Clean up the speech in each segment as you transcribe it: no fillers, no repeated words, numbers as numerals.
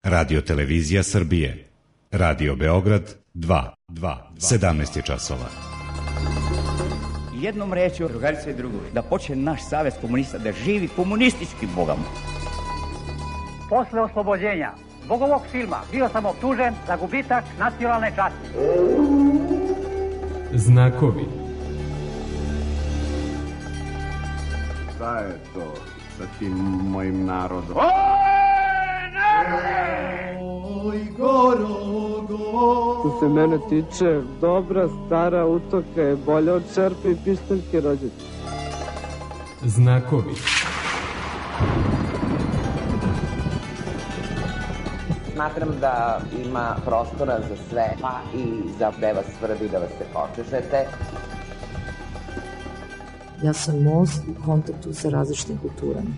Radio Televizija Srbije. Radio Beograd 2. 17 je časova. Jednom rečju, drugarice i drugovi, da počne naš savez komunista da živi komunističkim bogom. Posle oslobođenja zbog ovog filma bio sam optužen za gubitak nacionalne časti. Znakovi. Šta je to sa tim mojim narodom? Oj, Gorogo! Što se mene tiče, dobra stara utoka je bolja od čerpe i pištaljke rođete. Znakovi. Smatram da ima prostora za sve, pa i za gde vas svrbi da vas se počešete. Ja sam most u kontaktu sa različitim kulturama.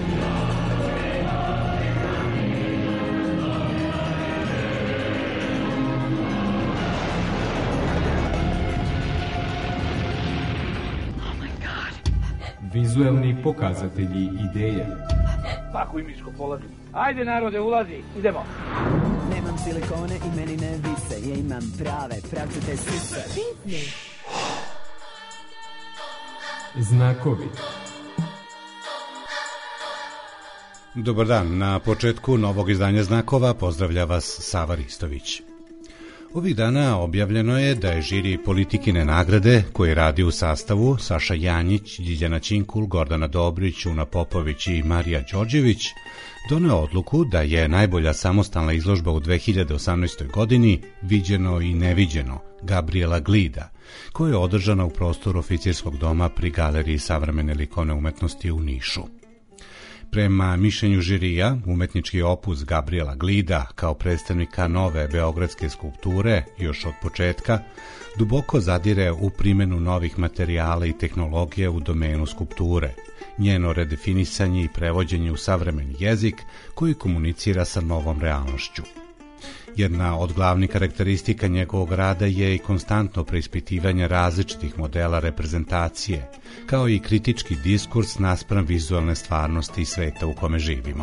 Vizuelni pokazatelji ideja. Pakuj miško, polazi. Ajde narode, ulazi, idemo. Nemam silikone i meni ne vise, ja imam prave, pravcate sise. Znakovi. Dobar dan, na početku novog izdanja Znakova pozdravlja vas Sava Ristović. Ovih dana objavljeno je da je žiri Politikine nagrade, koji radi u sastavu Saša Janjić, Ljiljana Ćinkul, Gordana Dobrić, Una Popović i Marija Đorđević, doneo odluku da je najbolja samostalna izložba u 2018. godini Viđeno i neviđeno Gabriela Glida, koja je održana u prostoru Oficirskog doma pri Galeriji savremene likovne umetnosti u Nišu. Prema mišljenju žirija, umetnički opus Gabriela Glida, kao predstavnika nove beogradske skulpture, još od početka, duboko zadire u primjenu novih materijala i tehnologije u domenu skulpture, njeno redefinisanje i prevođenje u savremeni jezik koji komunicira sa novom realnošću. Jedna od glavnih karakteristika njegovog rada je i konstantno preispitivanje različitih modela reprezentacije, kao i kritički diskurs naspram vizualne stvarnosti i sveta u kome živimo.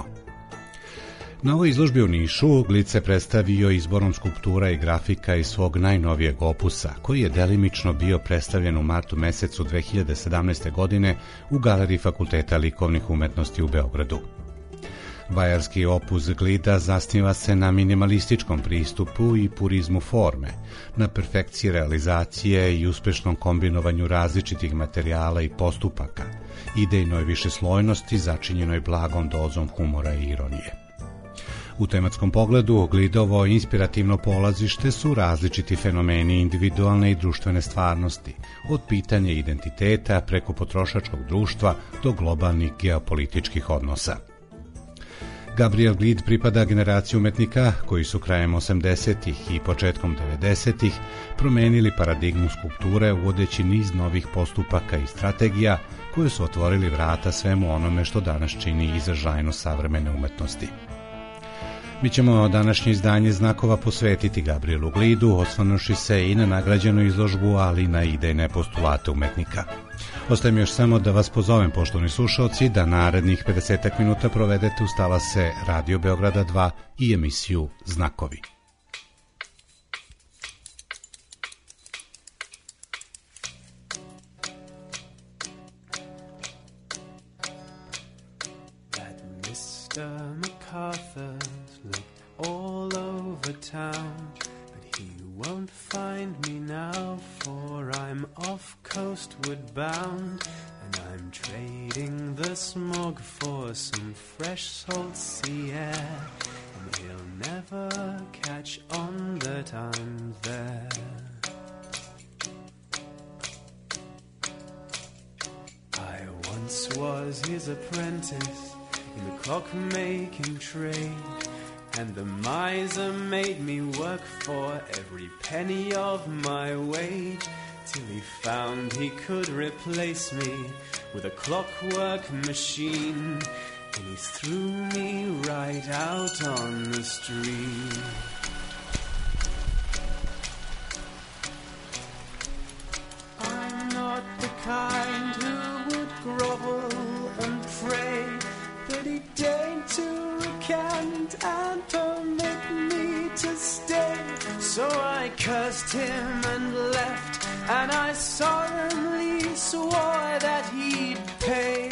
Na ovoj izložbi u Nišu Glid se predstavio izborom skulptura i grafika iz svog najnovijeg opusa, koji je delimično bio predstavljen u martu mesecu 2017. godine u Galeriji Fakulteta likovnih umetnosti u Beogradu. Bajarski opus Glida zasniva se na minimalističkom pristupu i purizmu forme, na perfekciji realizacije i uspešnom kombinovanju različitih materijala i postupaka, idejnoj višeslojnosti začinjenoj blagom dozom humora i ironije. U tematskom pogledu Glidovo inspirativno polazište su različiti fenomeni individualne i društvene stvarnosti, od pitanja identiteta preko potrošačkog društva do globalnih geopolitičkih odnosa. Gabriel Glid pripada generaciji umetnika koji su krajem 80-ih i početkom 90-ih promenili paradigmu skulpture uvodeći niz novih postupaka i strategija koje su otvorili vrata svemu onome što danas čini izražajnost savremene umetnosti. Mi ćemo današnje izdanje Znakova posvetiti Gabrielu Glidu, osvrnuši se i na nagrađenu izložbu, ali i na idejne postulate umetnika. Ostaje mi još samo da vas pozovem, poštovani slušaoci, da narednih 50 minuta provedete uz talase Radio Beograda 2 i emisiju Znakovi. All over town, but he won't find me now, for I'm off coastward bound, and I'm trading the smog for some fresh salt sea air, and he'll never catch on that I'm there. I once was his apprentice in the clock-making trade, and the miser made me work for every penny of my wage, till he found he could replace me with a clockwork machine, and he threw me right out on the street. I'm not the kind who would grovel and pray, but he deigned to recant and permit I cursed him and left, and I solemnly swore that he'd pay.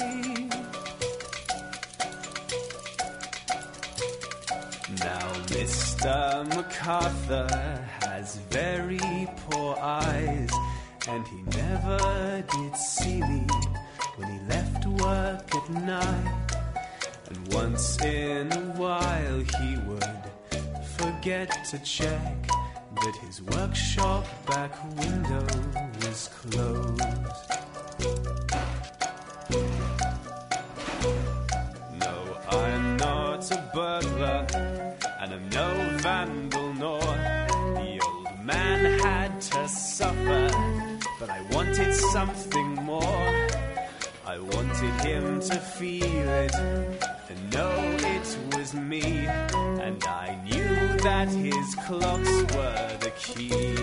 Now Mr. MacArthur has very poor eyes, and he never did see me when he left work at night. And once in a while he would forget to check that his workshop back window was closed. No, I'm not a burglar, and I'm no vandal, nor the old man had to suffer, but I wanted something more. I wanted him to feel it and know it was me, and I knew that his clocks were the key.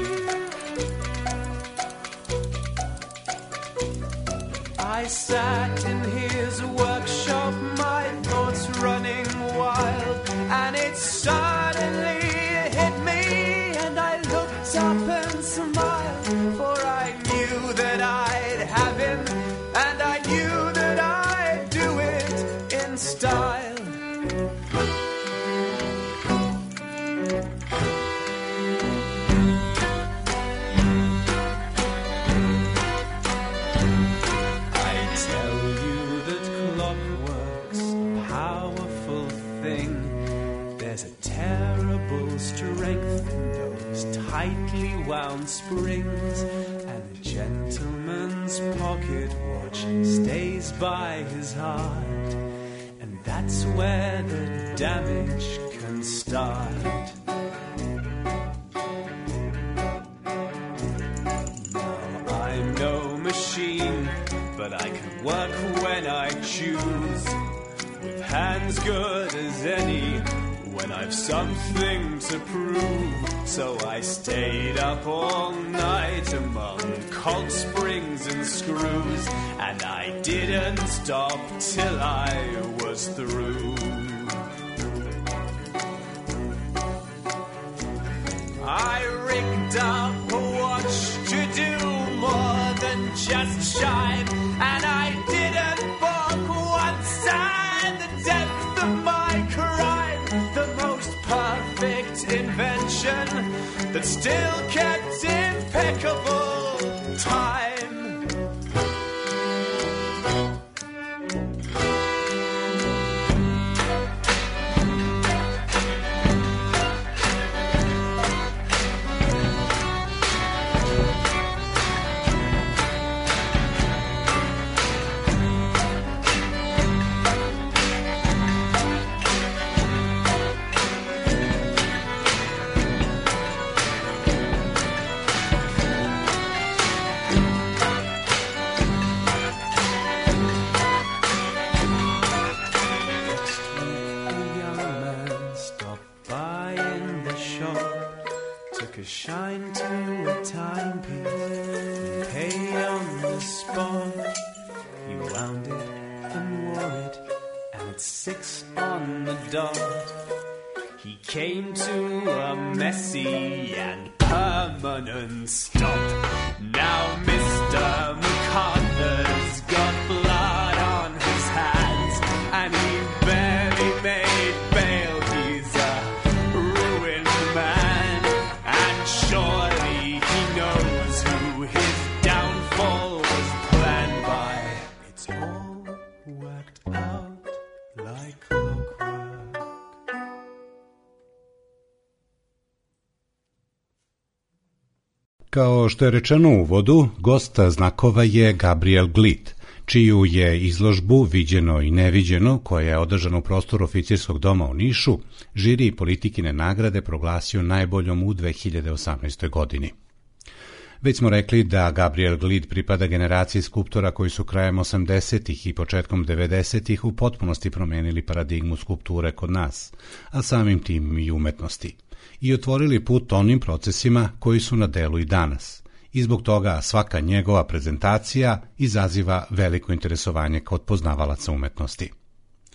I sat in his workshop, my thoughts running wild, and it suddenly hit me, and I looked up and smiled, for I knew that I'd have him, and I knew that I'd do it in style. Strength in those tightly wound springs, and a gentleman's pocket watch stays by his heart, and that's where the damage can start. Now I'm no machine, but I can work when I choose, with hands good as any, when I've something to prove. So I stayed up all night among cold springs and screws, and I didn't stop till I was through. I rigged up a watch to do more than just chime, and I didn't balk once at the depth of my crime. The most perfect invention that still kept impeccable time. Came to a messy and permanent stop. Now Mr. MacArthur's got blood on his hands, and he barely made bail. He's a ruined man, and surely he knows who his downfall was planned by. It's all worked out like clockwork. Kao što je rečeno u uvodu, gost znakova je Gabriel Glid, čiju je izložbu Viđeno i neviđeno, koja je održana u prostoru Oficirskog doma u Nišu, žiri politikine nagrade proglasio najboljom u 2018. godini. Već smo rekli da Gabriel Glid pripada generaciji skulptora koji su krajem 80-ih i početkom 90-ih u potpunosti promenili paradigmu skulpture kod nas, a samim tim i umetnosti, i otvorili put onim procesima koji su na delu i danas. I zbog toga svaka njegova prezentacija izaziva veliko interesovanje kod poznavalaca umetnosti.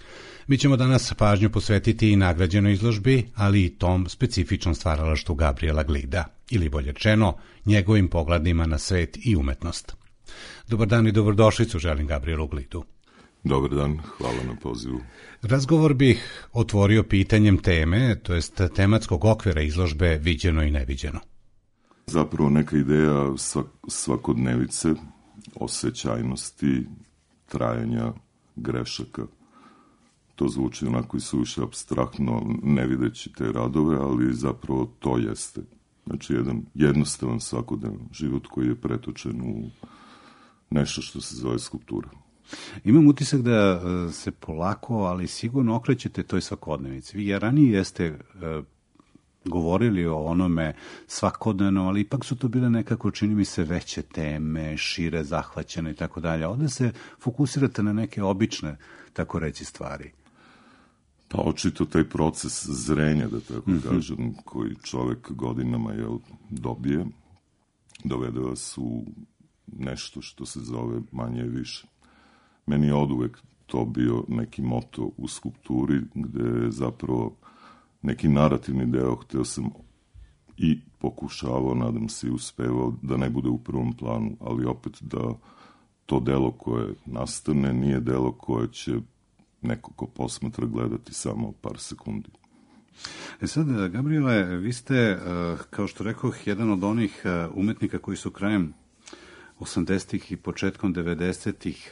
Mi ćemo danas pažnju posvetiti i nagrađenoj izložbi, ali i tom specifičnom stvaralaštvu Gabriela Glida, ili bolje rečeno, njegovim pogledima na svet i umetnost. Dobar dan i dobrodošlicu želim Gabrielu Glidu. Dobar dan, hvala na pozivu. Razgovor bih otvorio pitanjem teme, to jest tematskog okvira izložbe Viđeno i neviđeno. Zapravo neka ideja svakodnevice, osjećajnosti, trajanja, grešaka. To zvuči onako i suviše apstraktno, ne videći te radove, ali zapravo to jeste. Znači, jedan jednostavan svakodnevan život koji je pretočen u nešto što se zove skulptura. Imam utisak da se polako, ali sigurno okrećete toj svakodnevici. Vi ranije jeste govorili o onome svakodnevno, ali ipak su to bile nekako, čini mi se, veće teme, šire zahvaćene i tako dalje. Ovdje se fokusirate na neke obične, tako reći, stvari. Pa očito taj proces zrenja, da tako kažem, koji čovek godinama dobije, dovede vas u nešto što se zove manje i više. Meni je oduvek to bio neki moto u skulpturi, gde je zapravo neki narativni deo, hteo sam i pokušavao, nadam se i uspevao, da ne bude u prvom planu, ali opet da to delo koje nastane nije delo koje će neko ko posmatra gledati samo par sekundi. Sad, Gabriele, vi ste, kao što rekoh, jedan od onih umetnika koji su krajem 80-ih i početkom 90-ih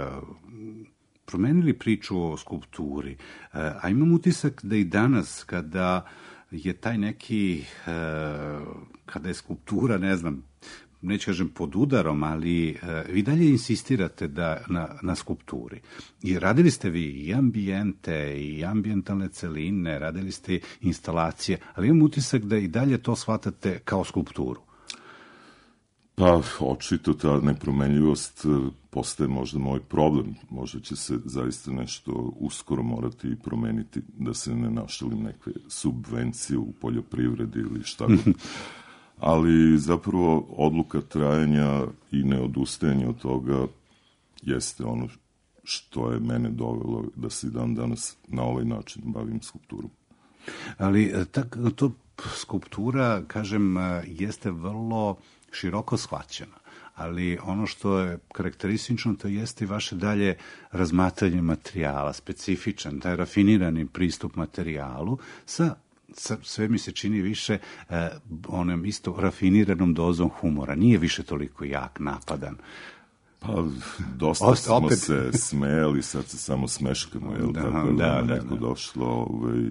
promenili priču o skulpturi. A imam utisak da i danas, kada je taj neki, kada je skulptura, ne znam, neću kažem pod udarom, ali vi dalje insistirate na skulpturi. I radili ste vi i ambijente, i ambijentalne celine, radili ste instalacije, ali imam utisak da i dalje to shvatate kao skulpturu. Pa, očito ta nepromenljivost postaje možda moj problem. Možda će se zaista nešto uskoro morati i promeniti, da se ne našalim neke subvencije u poljoprivredi ili šta god. Ali zapravo odluka trajanja i neodustajanja od toga jeste ono što je mene dovelo da se dan danas na ovaj način bavim skulpturom. Ali to skulptura, kažem, jeste vrlo široko shvaćena, ali ono što je karakteristično to jeste i vaše dalje razmatranje materijala, specifičan, taj rafinirani pristup materijalu sve mi se čini više onom isto rafiniranom dozom humora. Nije više toliko jak, napadan. Pa, dosta smo se smejali, sad se samo smeškamo, tako da neko došlo.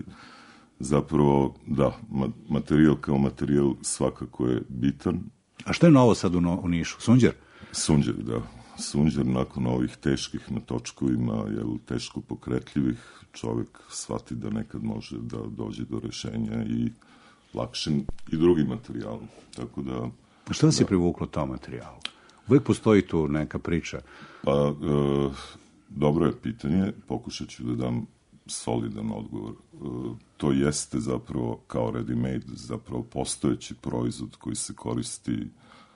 Zapravo, da, materijal kao materijal svakako je bitan. A što je novo sad u Nišu? Sunđer? Sunđer, da. Sunđer nakon ovih teških na točkovima, teško pokretljivih, čovjek shvati da nekad može da dođe do rešenja i lakšim i drugim materijalom. Tako da... A što vas je privuklo tom materijalu? Uvijek postoji tu neka priča. Pa, dobro je pitanje, pokušat ću da dam solidan odgovor. To jeste zapravo kao ready-made, zapravo postojeći proizvod koji se koristi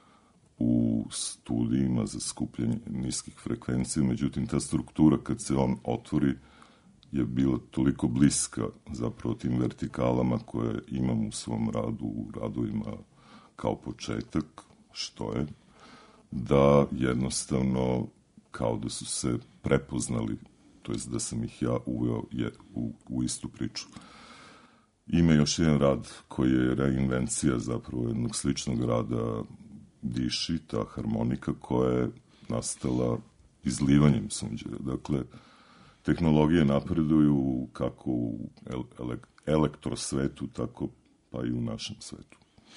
u studijima za skupljanje niskih frekvencija, međutim ta struktura kad se on otvori je bila toliko bliska zapravo tim vertikalama koje imam u svom radu, u radovima kao početak, što je, da jednostavno kao da su se prepoznali, to jest da sam ih ja uveo u istu priču. Ima još jedan rad koji je reinvencija zapravo jednog sličnog rada Diši, ta harmonika koja je nastala izlivanjem sunđera. Dakle, tehnologije napreduju kako u elektrosvetu, tako pa i u našem svetu.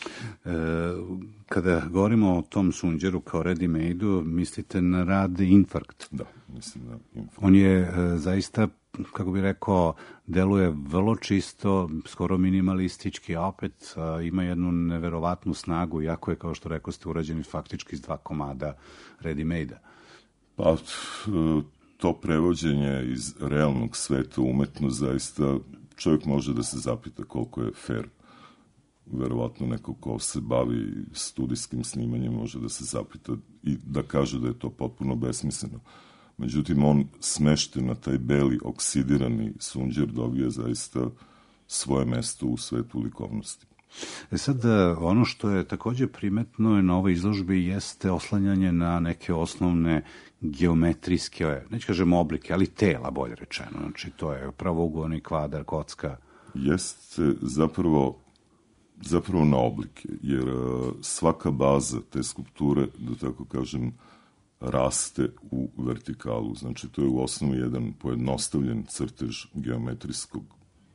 Kada govorimo o tom sunđeru kao ready-made-u, mislite na rad Infarkt? Da, mislim na Infarkt. On je zaista, kako bih rekao, deluje vrlo čisto, skoro minimalistički, a opet ima jednu neverovatnu snagu, iako je, kao što rekao ste, urađeni faktički iz 2 komada ready-made-a. Pa, to prevođenje iz realnog sveta umetno, zaista čovjek može da se zapita koliko je fair. Verovatno neko ko se bavi studijskim snimanjem može da se zapita i da kaže da je to potpuno besmisleno. Međutim, on smešten na taj beli oksidirani sunđer dobije zaista svoje mesto u svetu likovnosti. Sad, ono što je takođe primetno na ovoj izložbi jeste oslanjanje na neke osnovne geometrijske, neću kažem oblike, ali tela, bolje rečeno. Znači, to je pravouglani kvadar, kocka. Jeste zapravo na oblike, jer svaka baza te skulpture, da tako kažem, raste u vertikalu. Znači, to je u osnovi jedan pojednostavljen crtež geometrijskog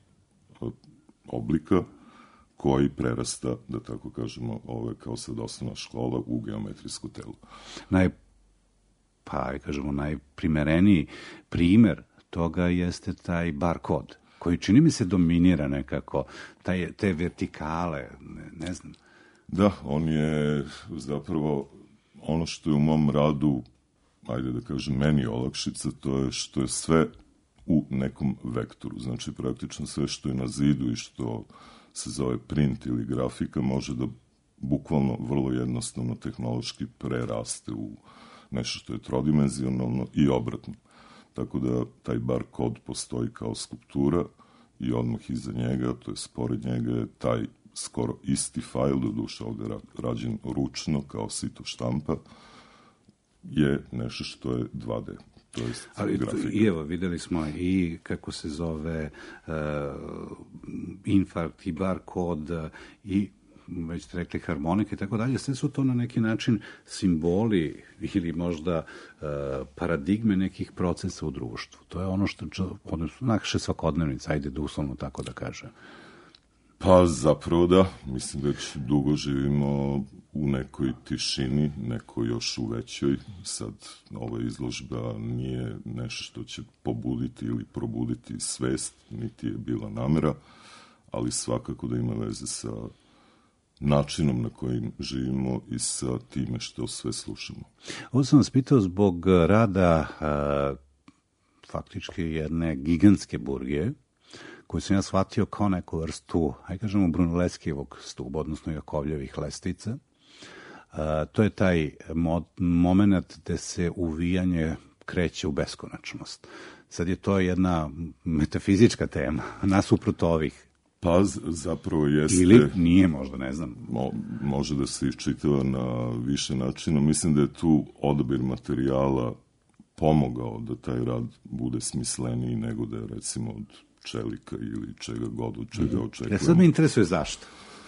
oblika koji prerasta, da tako kažemo, kao sad osnovna škola u geometrijsko telo. Najprimereniji primer toga jeste taj bar kod, koji čini mi se dominira nekako, te vertikale, ne znam. Da, on je zapravo ono što je u mom radu, ajde da kažem, meni olakšica, to je što je sve u nekom vektoru. Znači, praktično sve što je na zidu i što se zove print ili grafika može da bukvalno vrlo jednostavno tehnološki preraste u nešto što je trodimenzionalno i obratno. Tako da taj bar kod postoji kao skulptura i odmah iza njega, to je pored njega, je taj skoro isti fajl, doduše ovde rađen ručno kao sito štampa, je nešto što je 2D. Ali i evo, videli smo i kako se zove infarkt i bar kod i već ste rekli harmonike i tako dalje, sve su to na neki način simboli ili možda paradigme nekih procesa u društvu. To je ono što naše svakodnevnica, ajde da uslovno tako da kažem. Pa zapravo da, mislim da već dugo živimo u nekoj tišini, nekoj još u većoj. Sad, ova izložba nije nešto što će pobuditi ili probuditi svest, niti je bila namera, ali svakako da ima veze sa načinom na kojim živimo i sa time što sve slušamo. Ovo sam vas pitao zbog rada faktički jedne gigantske burgije, koju sam ja shvatio kao neku vrstu, ajde kažemo, Brunelleskijevog stuba, odnosno Jakovljevih lestica. To je taj moment gde se uvijanje kreće u beskonačnost. Sad je to jedna metafizička tema, nasuprot ovih. Pa zapravo jeste... Ili nije možda, ne znam. Može da se iščitava na više načina. Mislim da je tu odabir materijala pomogao da taj rad bude smisleniji nego da je recimo od čelika ili čega god od čega očekujemo. Ja sad me interesuje zašto.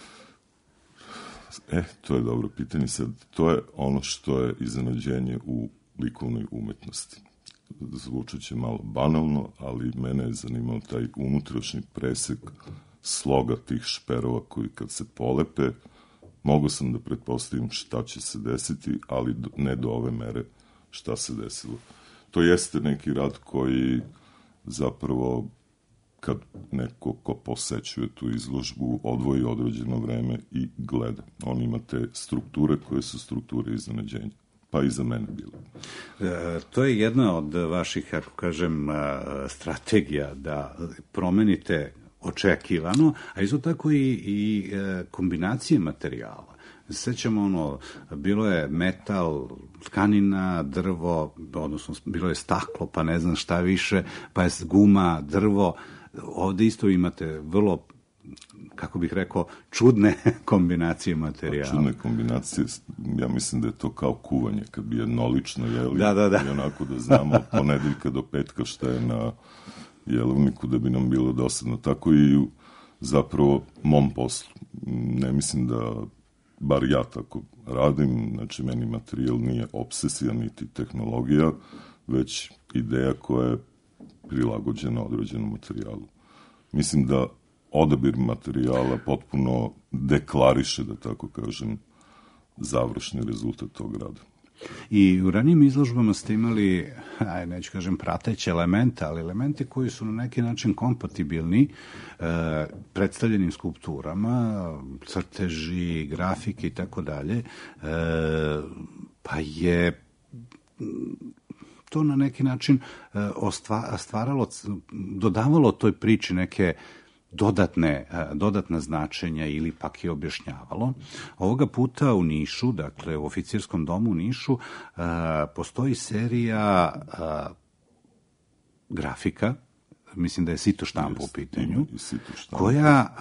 To je dobro pitanje. Sad, to je ono što je iznenađenje u likovnoj umetnosti. Zvučat će malo banalno, ali mene je zanimao taj unutrašnji presek sloga tih šperova koji kad se polepe, mogu sam da pretpostavim šta će se desiti, ali ne do ove mere šta se desilo. To jeste neki rad koji zapravo kad neko ko posećuje tu izložbu odvoji određeno vreme i gleda. On ima te strukture koje su strukture iznenađenja. Pa i za mene bilo. To je jedna od vaših, kako kažem, strategija da promenite očekivano, a isto tako i kombinacije materijala. Sećamo bilo je metal, tkanina, drvo, odnosno bilo je staklo, pa ne znam šta više, pa je guma, drvo. Ovde isto imate vrlo, kako bih rekao, čudne kombinacije materijala. Čudne kombinacije, ja mislim da je to kao kuvanje, kad bi jednolično jeli i onako da znamo od ponedeljka do petka šta je na jelovniku da bi nam bilo dosadno. Tako i u zapravo mom poslu. Ne mislim da, bar ja tako radim, znači meni materijal nije obsesija niti tehnologija, već ideja koja je prilagođena određenom materijalu. Mislim da odabir materijala potpuno deklariše, da tako kažem, završni rezultat tog rada. I u ranijim izložbama ste imali, neću kažem prateće elemente, ali elemente koji su na neki način kompatibilni predstavljenim skulpturama, crteži, grafike i tako dalje, pa je to na neki način stvaralo, dodavalo toj priči neke dodatna značenja ili pak je objašnjavalo. Ovoga puta u Nišu, dakle u Oficirskom domu u Nišu, postoji serija grafika, mislim da je Sito štampa u pitanju, koja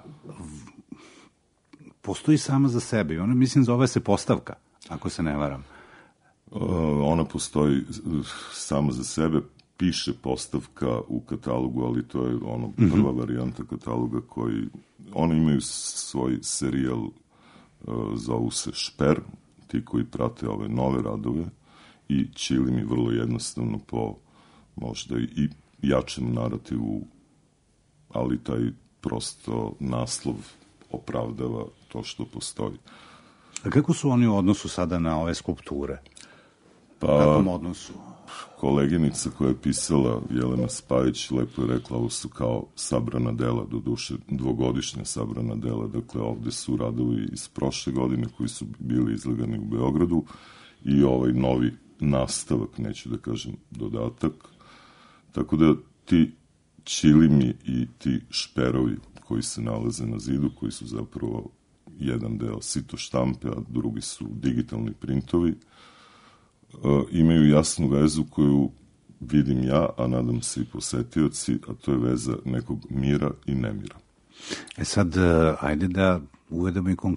postoji sama za sebe i ona, mislim, zove se Postavka, ako se ne varam. Ona postoji sama za sebe, piše Postavka u katalogu, ali to je ono prva varijanta kataloga koji, oni imaju svoj serijal, zovu se Šper, ti koji prate ove nove radove, i Čili mi vrlo jednostavno po možda i jačem narativu, ali taj prosto naslov opravdava to što postoji. A kako su oni u odnosu sada na ove skulpture? Kakvom odnosu? Koleginica koja je pisala, Jelena Spajić, lepo je rekla, ovo su kao sabrana dela, do duše dvogodišnja sabrana dela, dakle ovde su radovi iz prošle godine koji su bili izlagani u Beogradu i ovaj novi nastavak, neću da kažem dodatak, tako da ti ćilimi i ti šperovi koji se nalaze na zidu, koji su zapravo jedan deo Sito štampe, a drugi su digitalni printovi, imaju jasnu vezu koju vidim ja, a nadam se i posetioci, a to je veza nekog mira i nemira. Sad, ajde da uvedemo i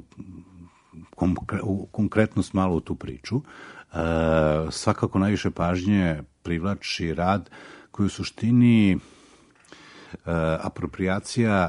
konkretnost malo u tu priču. Svakako najviše pažnje privlači rad koji u suštini apropriacija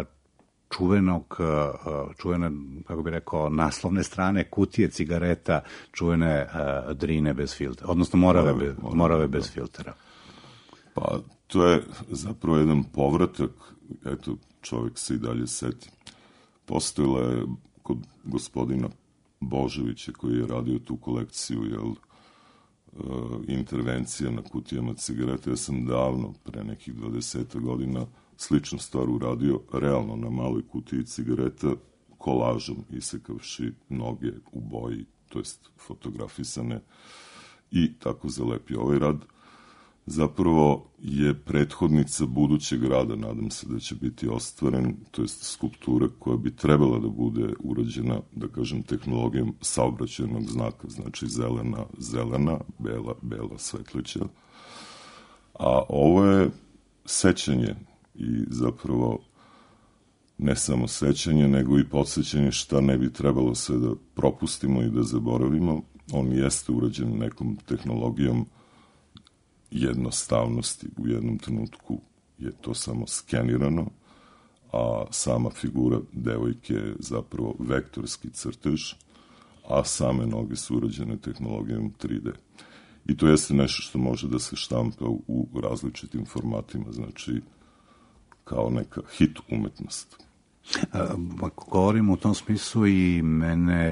čuvene, kako bi rekao, naslovne strane kutije cigareta, čuvene Drine bez filtera, odnosno Morave bez filtera. Pa, to je zapravo jedan povratak, eto, čovjek se i dalje seti. Postojala je kod gospodina Božovića, koji je radio tu kolekciju, intervencija na kutijama cigareta. Ja sam davno, pre nekih 20 godina, sličnu stvar uradio realno na maloj kutiji cigareta, kolažom isekavši noge u boji, to jest fotografisane, i tako zalepio. Ovaj rad zapravo je prethodnica budućeg rada, nadam se da će biti ostvaren, to jest skulptura koja bi trebala da bude urađena, da kažem, tehnologijom saobraćajnog znaka, znači zelena, bela svetlića. A ovo je sećanje i zapravo ne samo sećanje, nego i podsjećanje šta ne bi trebalo sve da propustimo i da zaboravimo. On jeste urađen nekom tehnologijom jednostavnosti. U jednom trenutku je to samo skenirano, a sama figura devojke je zapravo vektorski crtež, a same noge su urađene tehnologijom 3D. I to jeste nešto što može da se štampa u različitim formatima, znači kao neka hit umetnost. Ako govorimo u tom smislu i mene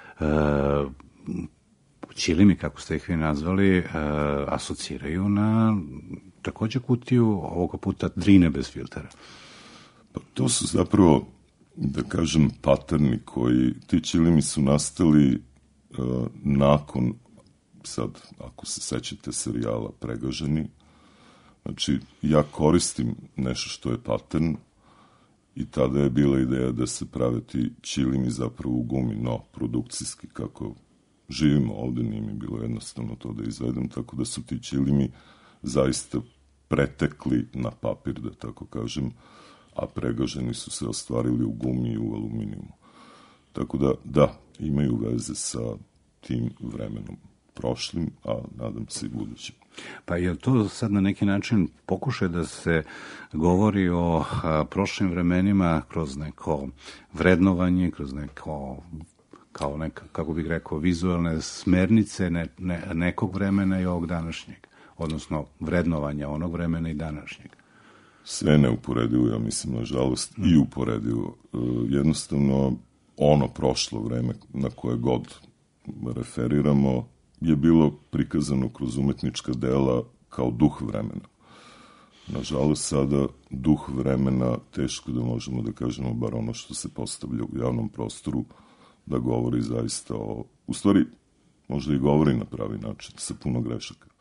ćilimi, kako ste ih vi nazvali, asociraju na takođe kutiju, ovoga puta Drine bez filtera. Pa to su zapravo, da kažem, paterni koji, ti ćilimi su nastali nakon, sad, ako se sećate serijala Pregaženi, znači, ja koristim nešto što je patern i tada je bila ideja da se prave ti ćilimi zapravo u gumi, no produkcijski, kako živimo ovde, nije mi bilo jednostavno to da izvedem, tako da su ti ćilimi zaista pretekli na papir, da tako kažem, a Pregaženi su se ostvarili u gumi i u aluminijumu. Tako da, imaju veze sa tim vremenom prošlim, a nadam se i budućim. Pa je to sad na neki način pokušaj da se govori o prošlim vremenima kroz neko vrednovanje, kroz neko, kao neka, kako bih rekao, vizualne smernice nekog vremena i ovog današnjeg, odnosno vrednovanja onog vremena i današnjeg? Sve neuporedivo, ja mislim, nažalost, i uporedivo. Jednostavno, ono prošlo vreme na koje god referiramo je bilo prikazano kroz umetnička dela kao duh vremena. Nažalost, sada duh vremena teško da možemo da kažemo, bar ono što se postavlja u javnom prostoru, da govori zaista o... U stvari, možda i govori na pravi način, sa puno grešaka.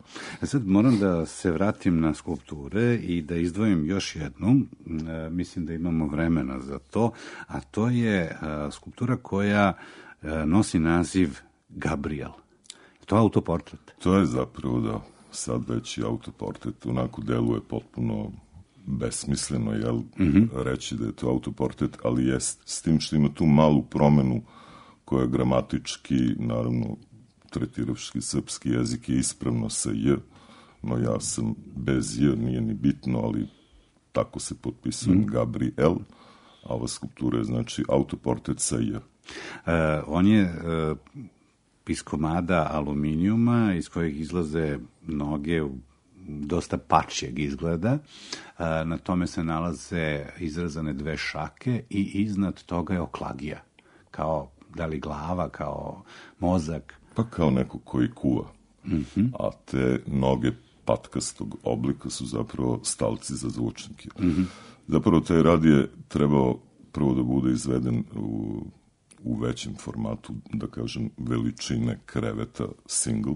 Sad moram da se vratim na skulpture i da izdvojim još jednu, mislim da imamo vremena za to, a to je skulptura koja nosi naziv Gabriel. To je autoportret. To je zapravo, da, sad već i autoportret, onako deluje potpuno besmisleno, jel, reći da je to autoportret, ali jest, s tim što ima tu malu promenu koja gramatički, naravno, tretiravši srpski jezik je ispravno sa j, no ja sam bez j, nije ni bitno, ali tako se potpisujem Gabriel, a ova skulptura je znači autoportret sa j. On je iz komada aluminijuma iz kojeg izlaze noge dosta pačjeg izgleda. Na tome se nalaze izrezane dve šake i iznad toga je oklagija. Kao da li glava, kao mozak. Pa kao neko koji kuva. A te noge patkastog oblika su zapravo stalci za zvučnike. Zapravo taj rad je trebao prvo da bude izveden u većem formatu, da kažem, veličine kreveta single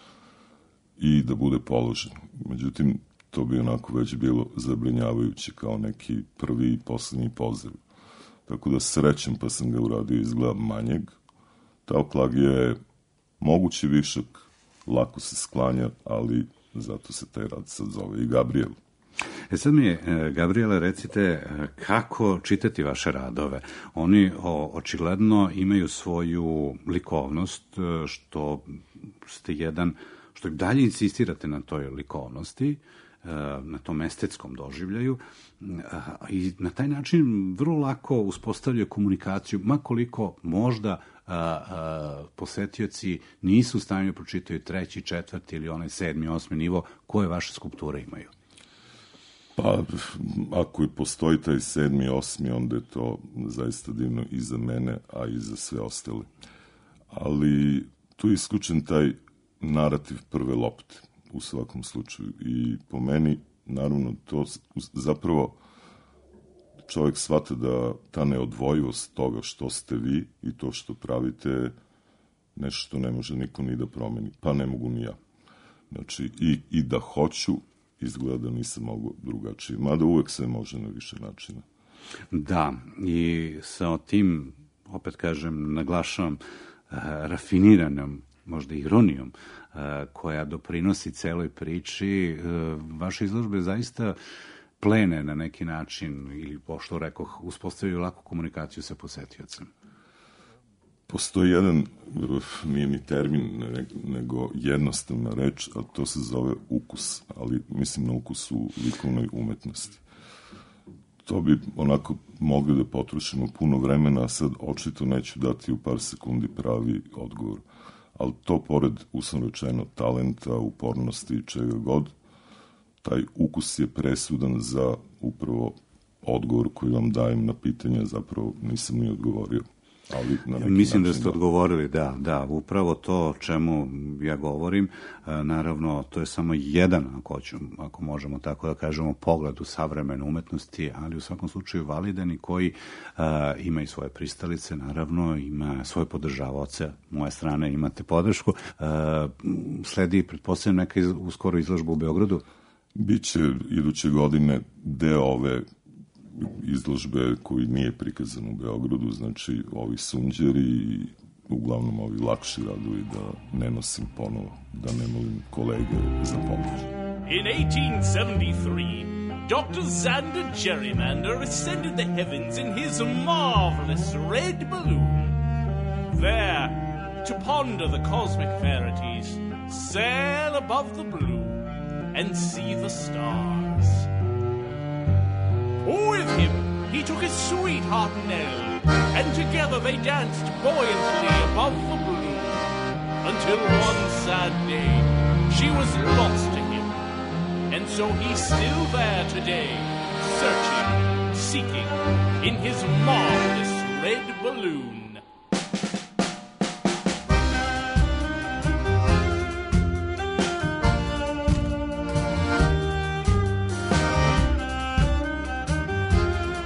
i da bude položen. Međutim, to bi onako već bilo zabrinjavajuće kao neki prvi i poslednji pozdrav. Tako da srećem, pa sam ga uradio izgleda manjeg. Ta oklagija je mogući višak, lako se sklanja, ali zato se taj rad sad zove i Gabriel. Sad mi, Gabriele, recite kako čitati vaše radove. Oni očigledno imaju svoju likovnost, što ste jedan, što i dalje insistirate na toj likovnosti, na tom estetskom doživljaju i na taj način vrlo lako uspostavljaju komunikaciju, makoliko možda posetioci nisu u stanju pročitaju 3., 4. ili onaj 7., 8. nivo koje vaše skulpture imaju. Pa, ako i postoji taj 7., 8., onda je to zaista divno i za mene, a i za sve ostale. Ali tu je isključen taj narativ prve lopte u svakom slučaju. I po meni, naravno, to zapravo čovjek shvata da ta neodvojivost toga što ste vi i to što pravite nešto što ne može niko ni da promeni. Pa ne mogu ni ja. Znači, i da hoću, izgleda da nisam mogao drugačije. Mada uvek sve može na više načina. Da, i sa tim, opet kažem, naglašavam, rafiniranom, možda ironijom, koja doprinosi celoj priči, vaše izložbe zaista plene na neki način, ili, pošto rekoh, uspostavljaju laku komunikaciju sa posetiocem. Postoji jedan, nije ni termin, nego jednostavna reč, a to se zove ukus, ali mislim na ukus u likovnoj umetnosti. To bi onako mogli da potrošimo puno vremena, a sad očito neću dati u par sekundi pravi odgovor. Ali to, pored, uslovno rečeno, talenta, upornosti i čega god, taj ukus je presudan za upravo odgovor koji vam dajem na pitanje, zapravo nisam ni odgovorio. Mislim da ste odgovorili, da, upravo to o čemu ja govorim, naravno to je samo jedan, ako možemo tako da kažemo, pogled u savremenu umetnosti, ali u svakom slučaju validan i koji ima i svoje pristalice, naravno ima svoje podržavaoce, moje strane imate podršku. Sledi, pretpostavljam, neka uskoro izložba u Beogradu? Biće iduće godine deo ove izložbe koji nije prikazan u Beogradu, znači ovi sunđeri i uglavnom ovi lakši radovi da ne nosim ponovo, da ne molim kolege za pomoć. In 1873, Dr. Xander Gerrymander ascended the heavens in his marvelous red balloon. There, to ponder the cosmic verities, sail above the blue, and see the stars. With him, he took his sweetheart Nell, and together they danced buoyantly above the blue, until one sad day she was lost to him, and so he's still there today, searching, seeking, in his marvelous red balloon.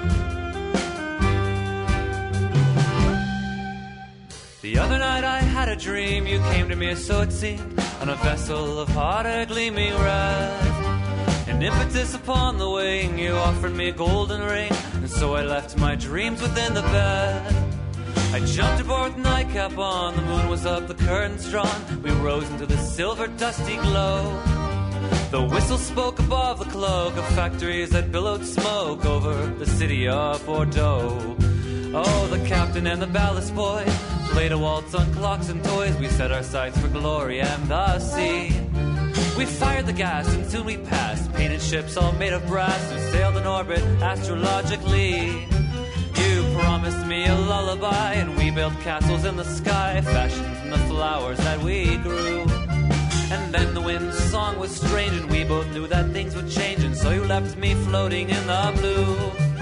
The other night I had a dream, you came to me, so it seemed, on a vessel of hot air gleaming red. An impetus upon the wing, you offered me a golden ring, and so I left my dreams within the bed. I jumped aboard with nightcap on, the moon was up, the curtains drawn, we rose into the silver dusty glow. The whistle spoke above the cloak of factories that billowed smoke over the city of Bordeaux. Oh, the captain and the ballast boy played a waltz on clocks and toys. We set our sights for glory and the sea. We fired the gas and soon we passed painted ships all made of brass who sailed in orbit astrologically. You promised me a lullaby and we built castles in the sky fashioned from the flowers that we grew. And then the wind's song was strange and we both knew that things would change, and so you left me floating in the blue.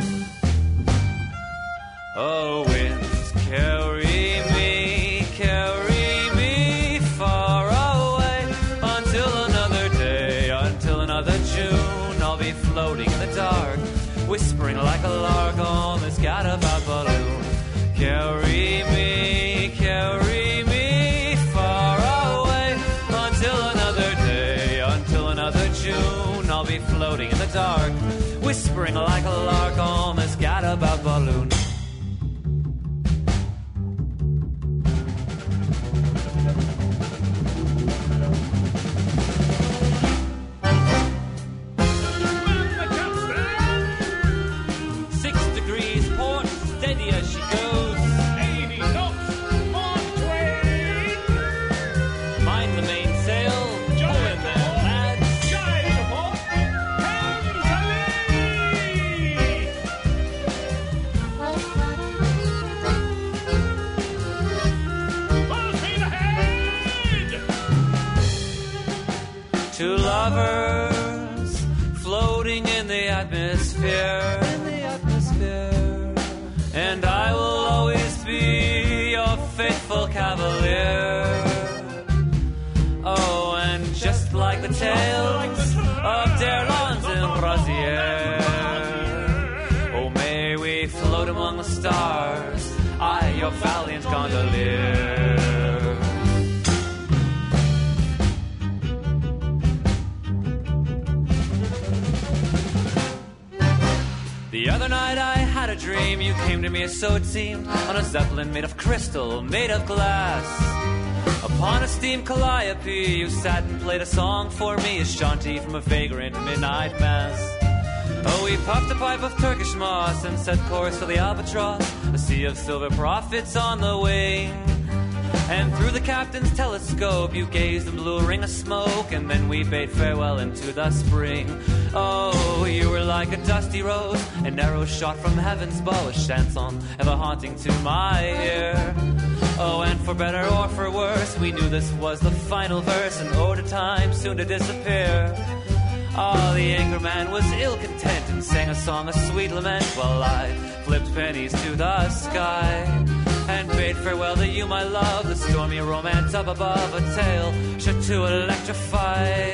Oh, winds, carry me far away until another day, until another June. I'll be floating in the dark, whispering like a lark on this gadabout balloon. Carry me far away until another day, until another June. I'll be floating in the dark, whispering like a lark on this gadabout balloon. Two lovers floating in the atmosphere, and I will always be your faithful cavalier. Oh, and just like the tales of D'Erlons and Rosier, oh, may we float among the stars, I, your valiant gondolier. The other night I had a dream, you came to me, so it seemed, on a zeppelin made of crystal, made of glass. Upon a steam calliope you sat and played a song for me, a shanty from a vagrant midnight mass. Oh, we puffed a pipe of Turkish moss and set course for the albatross, a sea of silver prophets on the wing. And through the captain's telescope you gazed and blew a ring of smoke, and then we bade farewell into the spring. Oh, you were like a dusty rose, an arrow shot from heaven's bow, a chanson ever haunting to my ear. Oh, and for better or for worse, we knew this was the final verse, an ode to time soon to disappear. Oh, the anchorman was ill content and sang a song of sweet lament, while I flipped pennies to the sky and bade farewell to you, my love, the stormy romance up above, a tale sure to electrify.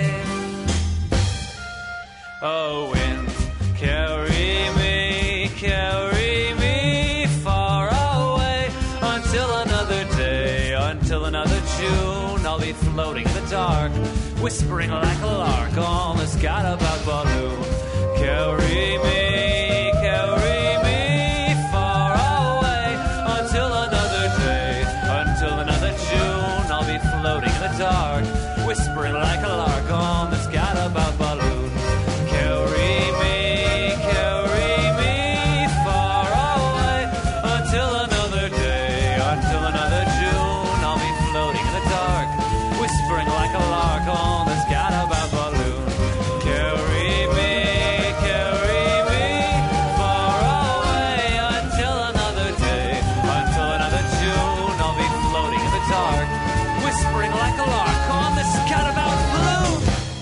Oh, wind, carry me far away until another day, until another June. I'll be floating in the dark, whispering like a lark on this gadabout balloon. Carry me far away until another day, until another June. I'll be floating in the dark, whispering like a lark on this gadabout balloon. Carry me far away until another day, until another June. I'll be floating in the dark, whispering like a lark on this gadabout balloon. Carry me far away until another day, until another June. I'll be floating in the dark, whispering like a lark on this gadabout balloon.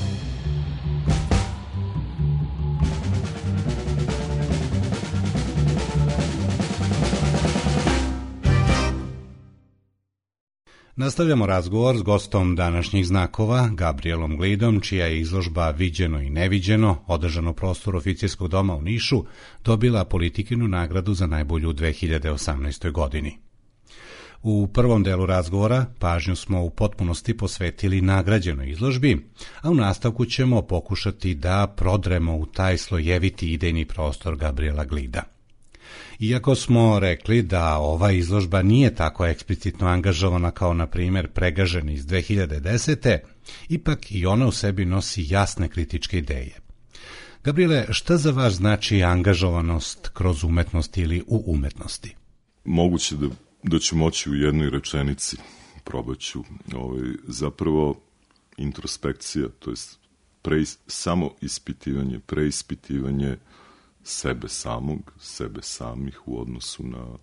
Nastavljamo razgovor s gostom današnjih znakova, Gabrielom Glidom, čija je izložba Viđeno i neviđeno, održano u prostoru Oficirskog doma u Nišu, dobila Politikinu nagradu za najbolju u 2018. godini. U prvom delu razgovora pažnju smo u potpunosti posvetili nagrađenoj izložbi, a u nastavku ćemo pokušati da prodremo u taj slojeviti idejni prostor Gabriela Glida. Iako smo rekli da ova izložba nije tako eksplicitno angažovana kao, na primjer, Pregaženi iz 2010. ipak i ona u sebi nosi jasne kritičke ideje. Gabriele, šta za vas znači angažovanost kroz umetnost ili u umetnosti? Moguće da ću moći u jednoj rečenici, probat ću. Zapravo introspekcija, to je samo ispitivanje, preispitivanje sebe samog, sebe samih u odnosu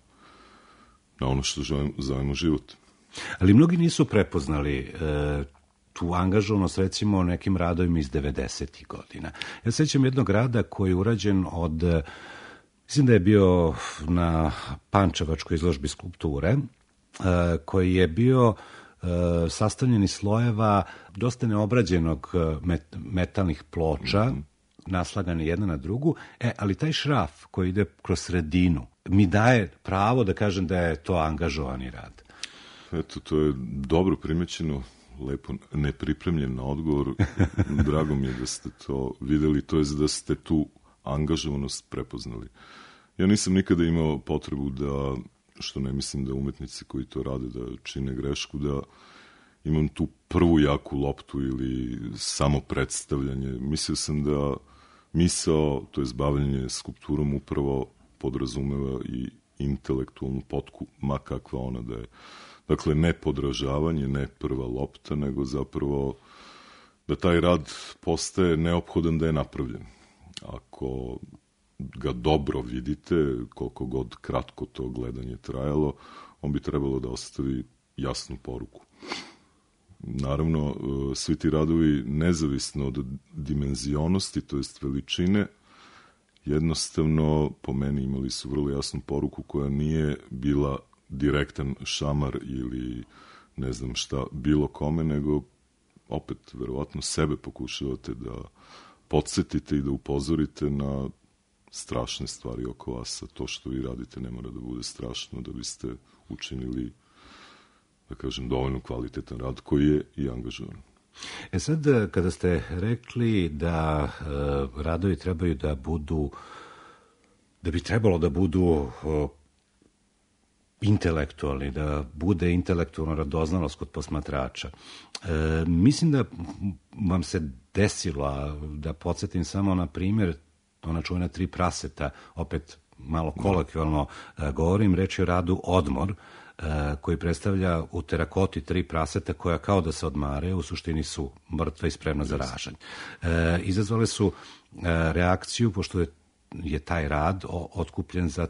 na ono što zovemo život. Ali mnogi nisu prepoznali tu angažovanost, recimo, nekim radovima iz 90. godina. Ja sećam jednog rada koji je urađen mislim da je bio na Pančevačkoj izložbi skulpture, koji je bio sastavljen iz slojeva dosta neobrađenog metalnih ploča, naslagane jedna na drugu, ali taj šraf koji ide kroz sredinu mi daje pravo da kažem da je to angažovani rad. Eto, to je dobro primećeno, lepo nepripremljen na odgovor. Drago mi je da ste to videli, to je da ste tu angažovanost prepoznali. Ja nisam nikada imao potrebu da, što ne mislim da umetnici koji to rade da čine grešku, da imam tu prvu jaku loptu ili samo predstavljanje. Mislio sam da misao, to je bavljenje skulpturom, upravo podrazumeva i intelektualnu potku, ma kakva ona da je. Dakle, ne podražavanje, ne prva lopta, nego zapravo da taj rad postaje neophodan da je napravljen. Ako ga dobro vidite, koliko god kratko to gledanje trajalo, on bi trebalo da ostavi jasnu poruku. Naravno, svi ti radovi, nezavisno od dimenzionosti, to jest veličine, jednostavno, po meni, imali su vrlo jasnu poruku koja nije bila direktan šamar ili ne znam šta bilo kome, nego opet, verovatno, sebe pokušavate da podsjetite i da upozorite na strašne stvari oko vas, a to što vi radite ne mora da bude strašno da biste učinili, da kažem, dovoljno kvalitetan rad koji je i angažovan. Sad, kada ste rekli da radovi trebaju da budu, da bi trebalo da budu intelektualni, da bude intelektualna radoznalost kod posmatrača. Mislim da vam se desilo, da podsjetim samo na primjer, ona čuvena Tri praseta, opet malo kolokvijalno govorim, reč je o radu Odmor, koji predstavlja u terakoti 3 praseta koja kao da se odmare, u suštini su mrtva i spremna za ražanj. Izazvale su reakciju, pošto je taj rad otkupljen za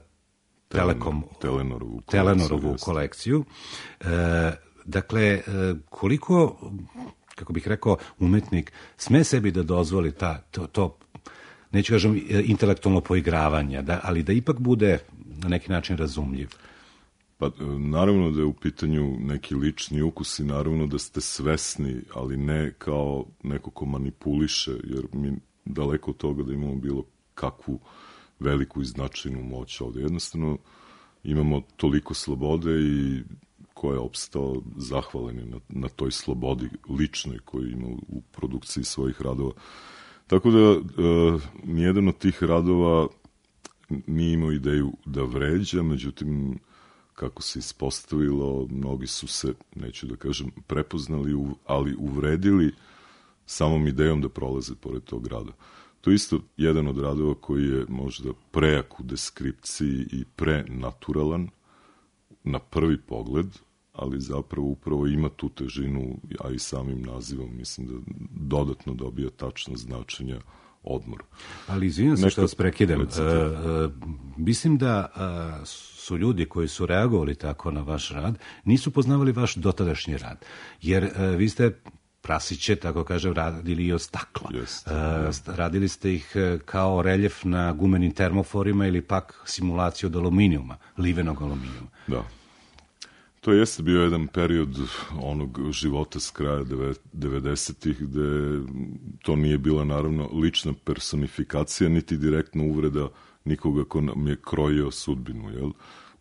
Telenorovu kolekciju. Dakle, koliko, kako bih rekao, umetnik sme sebi da dozvoli to, neću kažem intelektualno poigravanje, ali da ipak bude na neki način razumljiv. Pa, naravno da je u pitanju neki lični ukus i naravno da ste svesni, ali ne kao neko ko manipuliše, jer mi daleko od toga da imamo bilo kakvu veliku i značajnu moć ovde. Jednostavno imamo toliko slobode i ko je opstao zahvalan je na toj slobodi ličnoj koju ima u produkciji svojih radova. Tako da nijedan od tih radova nije imao ideju da vređa, međutim, kako se ispostavilo, mnogi su se, neću da kažem, prepoznali, ali uvredili samom idejom da prolaze pored tog rada. To je isto jedan od radova koji je možda prejak u deskripciji i prenaturalan na prvi pogled, ali zapravo upravo ima tu težinu, a i samim nazivom mislim da dodatno dobija tačno značenje Odmor. Ali izvinjam se što vas prekidam. Mislim da su ljudi koji su reagovali tako na vaš rad, nisu poznavali vaš dotadašnji rad. Jer vi ste prasiće, tako kažem, radili i od stakla. Radili ste ih kao reljef na gumenim termoforima ili pak simulaciju od aluminijuma, livenog aluminijuma. Da. To jeste bio jedan period onog života s kraja 90-ih gde to nije bila naravno lična personifikacija, niti direktna uvreda nikoga ko nam je krojio sudbinu, jel?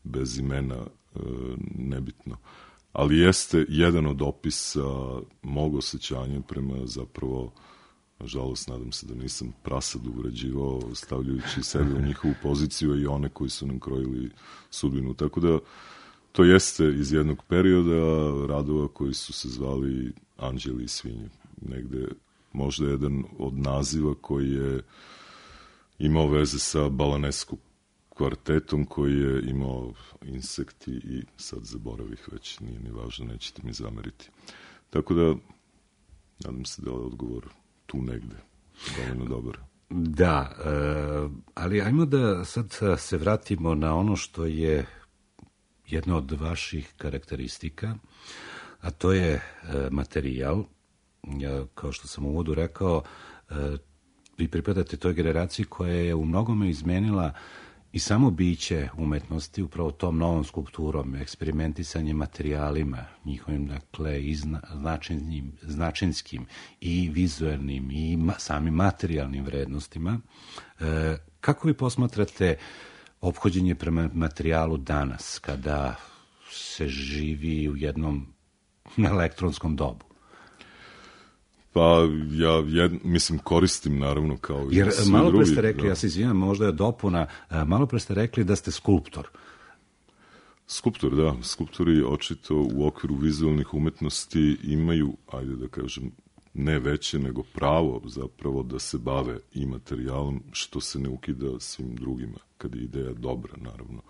bez imena, nebitno. Ali jeste jedan od opisa mog osjećanja prema zapravo, nažalost, nadam se da nisam prasad uvređivao, stavljajući sebe u njihovu poziciju i one koji su nam krojili sudbinu. Tako da, to jeste iz jednog perioda radova koji su se zvali Anđeli i svinje. Negde možda jedan od naziva koji je imao veze sa Balanesku kvartetom koji je imao insekti i sad zaboravih već, nije ni važno, nećete mi zameriti. Tako da, nadam se da je odgovor tu negde dovoljno dobar. Da, ali ajmo da sad se vratimo na ono što je jedna od vaših karakteristika, a to je materijal. Kao što sam u uvodu rekao, vi pripadate toj generaciji koja je u mnogome izmenila i samo biće umetnosti, upravo tom novom skulpturom, eksperimentisanjem materijalima, njihovim, dakle, i značinskim i vizuelnim i samim materijalnim vrednostima. Kako vi posmatrate ophođenje prema materijalu danas, kada se živi u jednom elektronskom dobu? Pa ja mislim koristim naravno kao i jer svi malo pre drugi. Ste rekli, ja se izvinjam, možda je dopuna, malo pre ste rekli da ste skulptor. Skulptor, da. Skulptori očito u okviru vizualnih umetnosti imaju, ajde da kažem, ne veće nego pravo zapravo da se bave i materijalom, što se ne ukida svim drugima, kad je ideja dobra, naravno.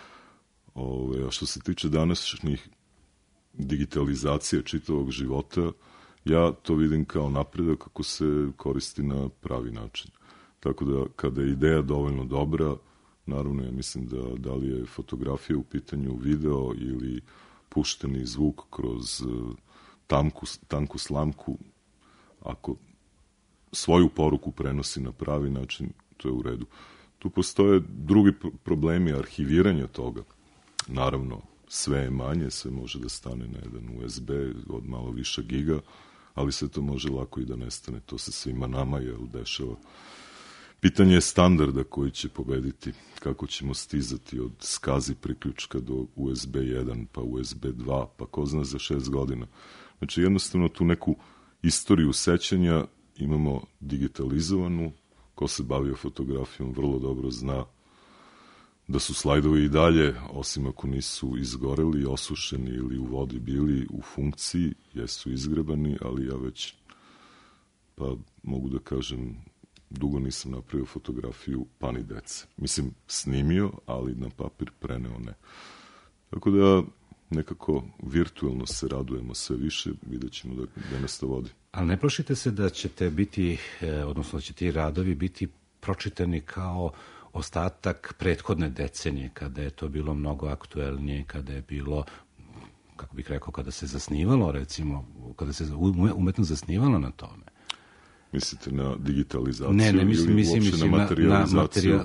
A što se tiče današnjih digitalizacije čitavog života, ja to vidim kao napredak kako se koristi na pravi način. Tako da, kada je ideja dovoljno dobra, naravno, ja mislim da li je fotografija u pitanju, video ili pušteni zvuk kroz tanku slamku, ako svoju poruku prenosi na pravi način, to je u redu. Tu postoje drugi problemi arhiviranja toga. Naravno, sve je manje, sve može da stane na jedan USB od malo više giga, ali sve to može lako i da nestane. To se svima nama dešava. Pitanje je standarda koji će pobediti, kako ćemo stizati od SCSI priključka do USB 1, pa USB 2, pa ko zna za 6 godina. Znači, jednostavno tu neku istoriju sećanja imamo digitalizovanu, ko se bavio fotografijom vrlo dobro zna da su slajdovi i dalje, osim ako nisu izgoreli, osušeni ili u vodi bili u funkciji, jesu izgrebani, ali ja već, pa mogu da kažem, dugo nisam napravio fotografiju pa ni dece. Mislim, snimio, ali na papir preneo ne. Tako da nekako virtualno se radujemo sve više, vidjet ćemo da nas to vodi. Ali ne plašite se da ćete biti, odnosno da će ti radovi biti pročitani kao ostatak prethodne decenije, kada je to bilo mnogo aktuelnije, kada je bilo, kako bih rekao, kada se zasnivalo, recimo, kada se umetno zasnivala na tome? Mislite na digitalizaciju mislim na materijalizaciju?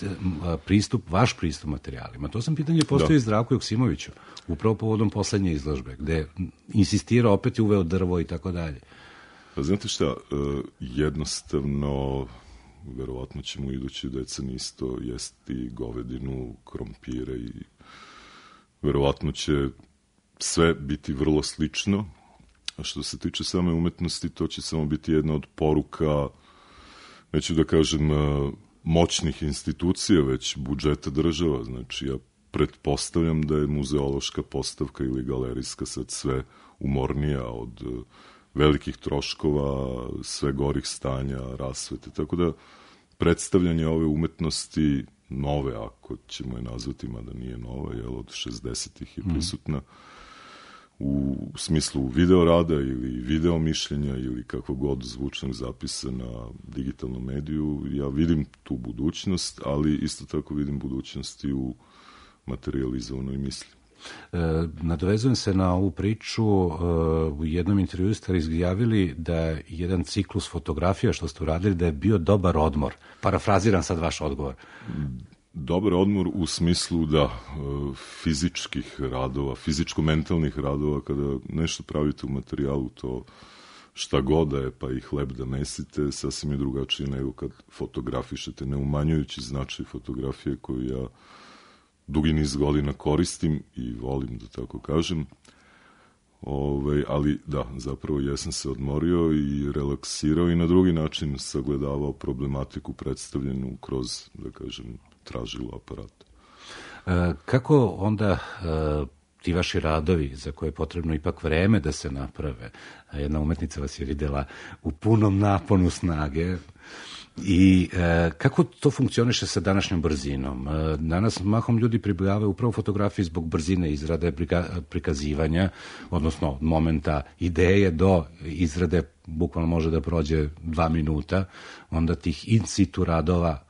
Vaš pristup materijalima. To sam pitanje postavio Zdravku Joksimoviću, upravo povodom poslednje izložbe, gde insistira, opet je uveo drvo i tako dalje. Pa znate šta, jednostavno, verovatno ćemo idući deceniji isto jesti govedinu, krompire i verovatno će sve biti vrlo slično. A što se tiče same umetnosti, to će samo biti jedna od poruka, neću da kažem moćnih institucija, već budžeta država. Znači, ja pretpostavljam da je muzeološka postavka ili galerijska sad sve umornija od velikih troškova, sve gorih stanja, rasvete. Tako da, predstavljanje ove umetnosti nove, ako ćemo je nazvati, mada nije nova, od 60-ih je prisutna, u smislu video rada ili video mišljenja ili kakvog god zvučnog zapisa na digitalnom mediju, ja vidim tu budućnost, ali isto tako vidim budućnost i u materializovanoj misli. Nadovezujem se na ovu priču. U jednom intervju ste izjavili da jedan ciklus fotografija što ste uradili da je bio dobar odmor. Parafraziram sad vaš odgovor. Dobar odmor u smislu fizičkih radova, fizičko-mentalnih radova, kada nešto pravite u materijalu, to šta god da je, pa i hleb da mesite, sasvim je drugačije nego kad fotografišete, ne umanjujući značaj fotografije koju ja dugi niz godina koristim i volim, da tako kažem. Ali da, zapravo jesam se odmorio i relaksirao i na drugi način sagledavao problematiku predstavljenu kroz, da kažem, tražilo aparata. Kako onda ti vaši radovi, za koje je potrebno ipak vreme da se naprave, a jedna umetnica vas je videla u punom naponu snage, i kako to funkcioniše sa današnjom brzinom? Danas mahom ljudi pribavljaju upravo fotografiji zbog brzine izrade, prikazivanja, odnosno od momenta ideje do izrade bukvalno može da prođe 2 minuta, onda tih in situ radova.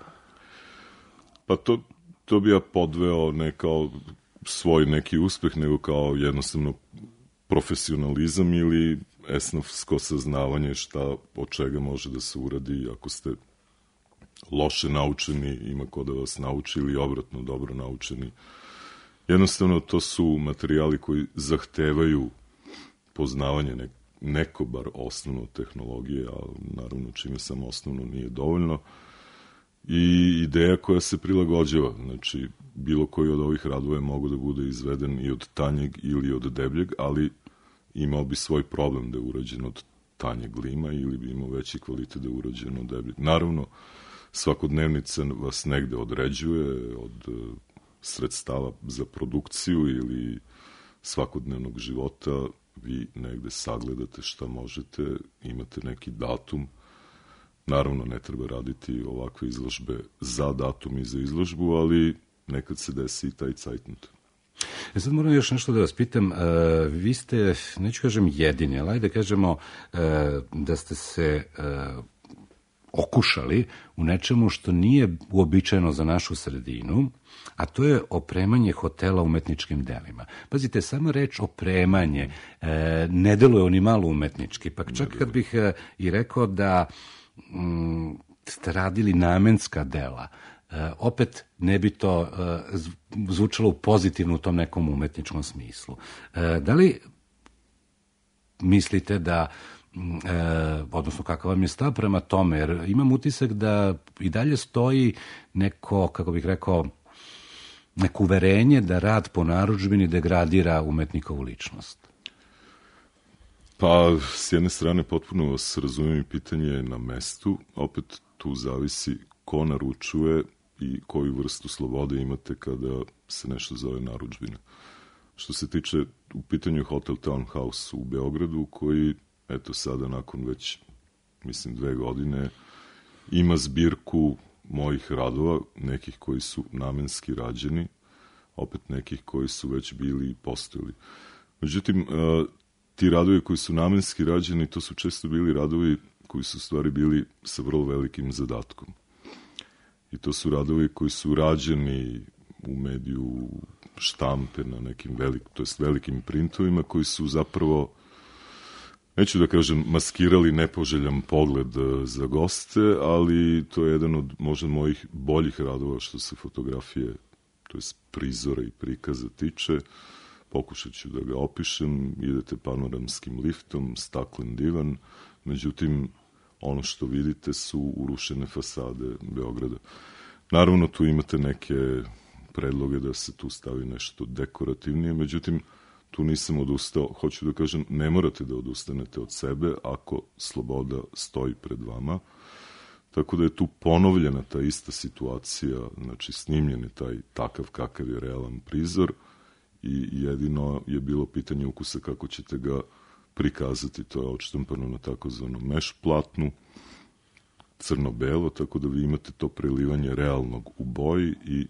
Pa to bi ja podveo ne kao svoj neki uspeh, nego kao jednostavno profesionalizam ili esnafsko saznavanje šta od čega može da se uradi ako ste loše naučeni, ima ko da vas nauči, ili obratno dobro naučeni. Jednostavno to su materijali koji zahtevaju poznavanje neko bar osnovno tehnologije, a naravno čime sam osnovno nije dovoljno, i ideja koja se prilagođava. Znači, bilo koji od ovih radova je mogu da bude izveden i od tanjeg ili od debljeg, ali imao bi svoj problem da je urađen od tanjeg lima ili bi imao veći kvalitet da je urađen od debljeg. Naravno, svakodnevnica vas negde određuje od sredstava za produkciju ili svakodnevnog života, vi negde sagledate šta možete, imate neki datum. Naravno, ne treba raditi ovakve izložbe za datum i za izložbu, ali nekad se desi i taj cajtnut. Sad moram još nešto da vas pitam. Vi ste, neću kažem jedini, ali ajde kažemo da ste se okušali u nečemu što nije uobičajeno za našu sredinu, a to je opremanje hotela umetničkim delima. Pazite, sama reč opremanje ne deluje oni malo umetnički, pa čak kad bih i rekao da ste radili namenska dela, opet ne bi to zvučalo u pozitivno u tom nekom umetničkom smislu. Da li mislite da, odnosno kakav vam je stav prema tome, jer imam utisak da i dalje stoji neko, kako bih rekao, neko uverenje da rad po narudžbini degradira umetnikovu ličnost? Pa, s jedne strane, potpuno vas razumijem i pitanje je na mestu. Opet tu zavisi ko naručuje i koju vrstu slobode imate kada se nešto zove narudžbina. Što se tiče u pitanju Hotel Townhouse u Beogradu, koji, eto sada nakon već, mislim, 2 godine, ima zbirku mojih radova, nekih koji su namenski rađeni, opet nekih koji su već bili i postojali. Međutim, ti radovi koji su namenski rađeni, to su često bili radovi koji su u stvari bili sa vrlo velikim zadatkom. I to su radovi koji su rađeni u mediju štampe na nekim velikim printovima koji su zapravo, neću da kažem, maskirali nepoželjan pogled za goste, ali to je jedan od možda mojih boljih radova što se fotografije, to je prizora i prikaza tiče. Pokušat ću da ga opišem. Idete panoramskim liftom, staklen divan, međutim, ono što vidite su urušene fasade Beograda. Naravno, tu imate neke predloge da se tu stavi nešto dekorativnije, međutim, tu nisam odustao. Hoću da kažem, ne morate da odustanete od sebe ako sloboda stoji pred vama. Tako da je tu ponovljena ta ista situacija, znači snimljen je taj takav kakav je realan prizor i jedino je bilo pitanje ukusa kako ćete ga prikazati. To je odštampano na takozvanom meš platnu, crno-belo, tako da vi imate to prelivanje realnog u boji i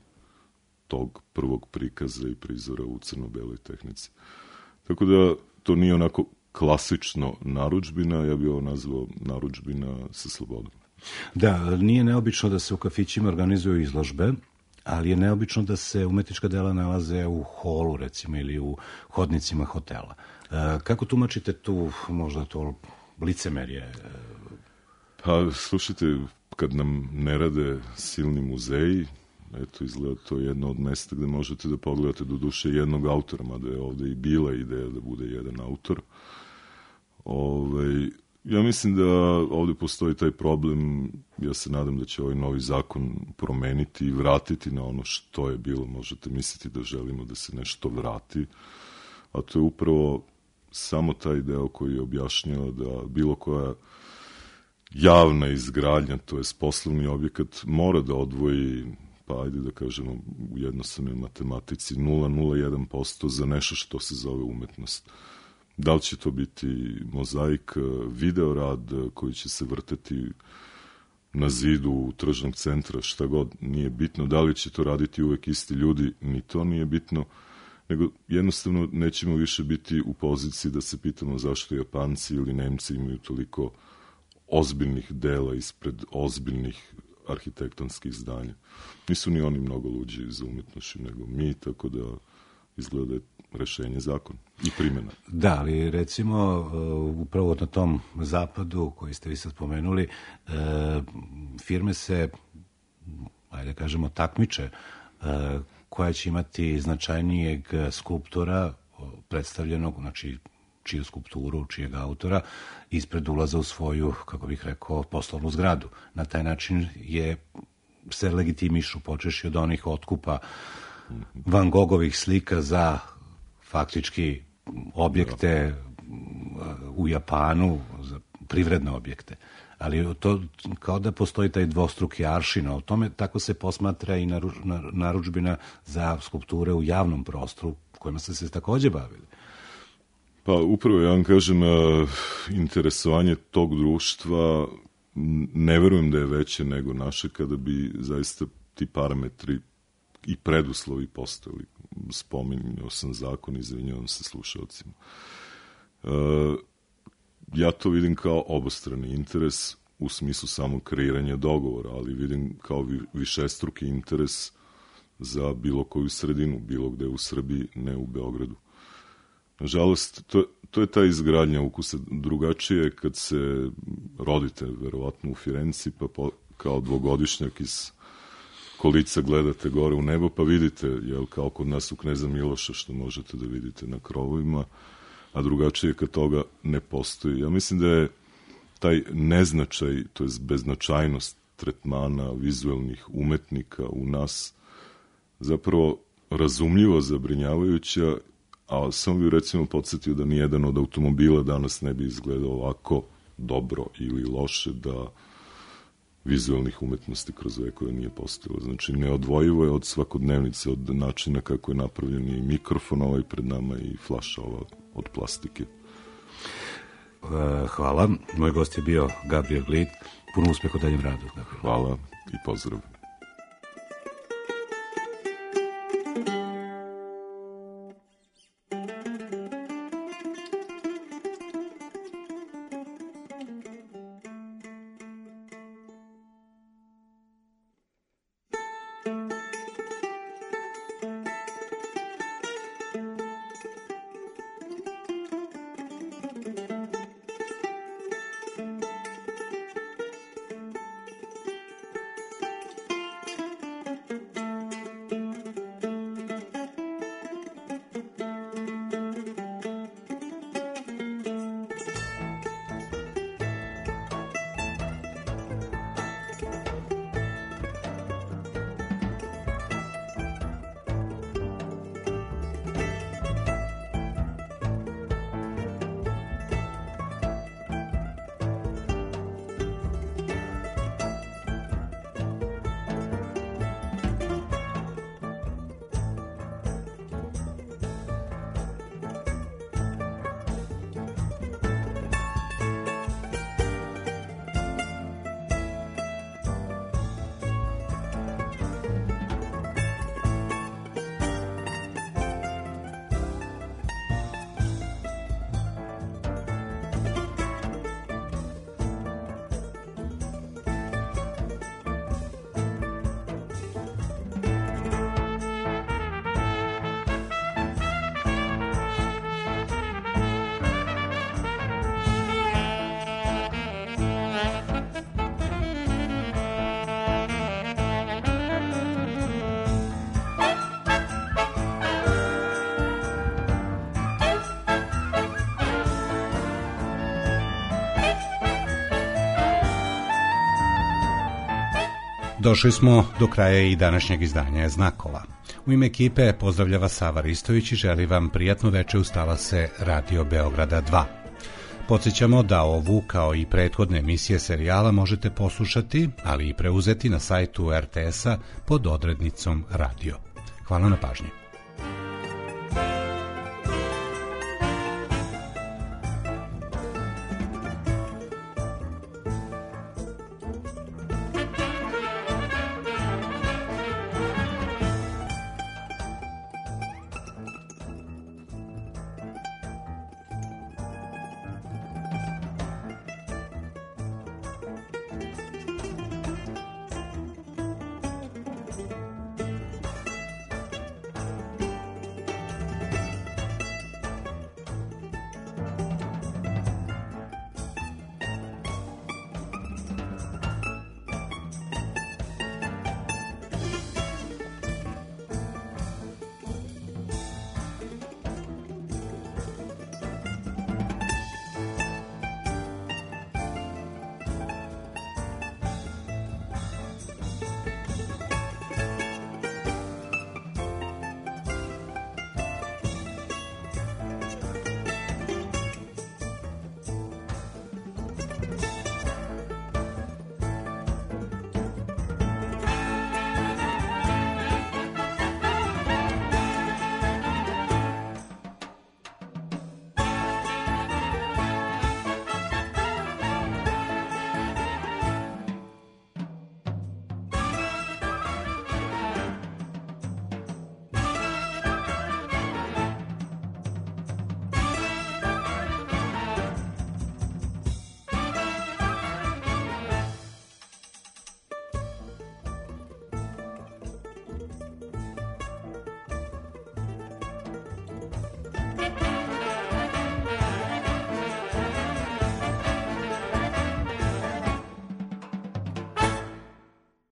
tog prvog prikaza i prizora u crno-beloj tehnici. Tako da to nije onako klasično narudžbina, ja bih ovo nazvao narudžbina sa slobodom. Da, nije neobično da se u kafićima organizuju izložbe, ali je neobično da se umetnička dela nalaze u holu, recimo, ili u hodnicima hotela. Kako tumačite tu možda to licemerje? Pa, slušajte, kad nam ne rade silni muzeji, eto, izgleda to jedno od mesta gde možete da pogledate do duše jednog autora, mada je ovde i bila ideja da bude jedan autor. Ja mislim da ovde postoji taj problem, ja se nadam da će ovaj novi zakon promeniti i vratiti na ono što je bilo. Možete misliti da želimo da se nešto vrati, a to je upravo samo taj deo koji je objašnjava da bilo koja javna izgradnja, to je poslovni objekat, mora da odvoji, pa ajde da kažemo u jednostavnoj matematici, 0,01% za nešto što se zove umetnost. Da li će to biti mozaik, videorad koji će se vrteti na zidu tržnog centra, šta god, nije bitno. Da li će to raditi uvek isti ljudi, ni to nije bitno, nego jednostavno nećemo više biti u poziciji da se pitamo zašto Japanci ili Nemci imaju toliko ozbiljnih dela ispred ozbiljnih arhitektonskih zdanja. Nisu ni oni mnogo luđi za umetnošću nego mi, tako da izgleda rešenje zakon i primjena. Da, ali recimo upravo na tom zapadu koji ste vi sad spomenuli, firme se, ajde kažemo, takmiče koja će imati značajnijeg skulptora predstavljenog, znači čiju skulpturu, čijeg autora, ispred ulaza u svoju, kako bih rekao, poslovnu zgradu. Na taj način se legitimišu, počeši od onih otkupa Van Gogovih slika za faktički objekte u Japanu, za privredne objekte. Ali to kao da postoji taj dvostruki aršin, o tome tako se posmatra i narudžbina za skulpture u javnom prostoru, kojima ste se takođe bavili. Pa upravo ja vam kažem, interesovanje tog društva ne verujem da je veće nego naše kada bi zaista ti parametri i preduslovi postojali. Spominjao sam zakon, izvinjavam se slušalcima. Ja to vidim kao obostrani interes u smislu samog kreiranja dogovora, ali vidim kao višestruki interes za bilo koju sredinu, bilo gde u Srbiji, ne u Beogradu. Nažalost, to je ta izgradnja ukusa. Drugačije kad se rodite, verovatno u Firenci, pa kao dvogodišnjak iz kolica gledate gore u nebo, pa vidite, jel, kao kod nas u Kneza Miloša, što možete da vidite na krovovima, a drugačije kad toga ne postoji. Ja mislim da je taj neznačaj, to je beznačajnost tretmana vizuelnih umetnika u nas zapravo razumljivo zabrinjavajuća, a samo bih recimo podsjetio da nijedan od automobila danas ne bi izgledao ovako dobro ili loše da vizualnih umetnosti kroz vekove nije postojalo. Znači, neodvojivo je od svakodnevnice, od načina kako je napravljen i mikrofon ovaj pred nama i flaša ova od plastike. Hvala. Moj gost je bio Gabriel Glid. Puno uspeha u daljem radu. Hvala i pozdrav. Došli smo do kraja i današnjeg izdanja Znakova. U ime ekipe pozdravlja vas Sava Ristović i želi vam prijatno veče uz talase Radio Beograda 2. Podsjećamo da ovu, kao i prethodne emisije serijala, možete poslušati, ali i preuzeti na sajtu RTS-a pod odrednicom Radio. Hvala na pažnji.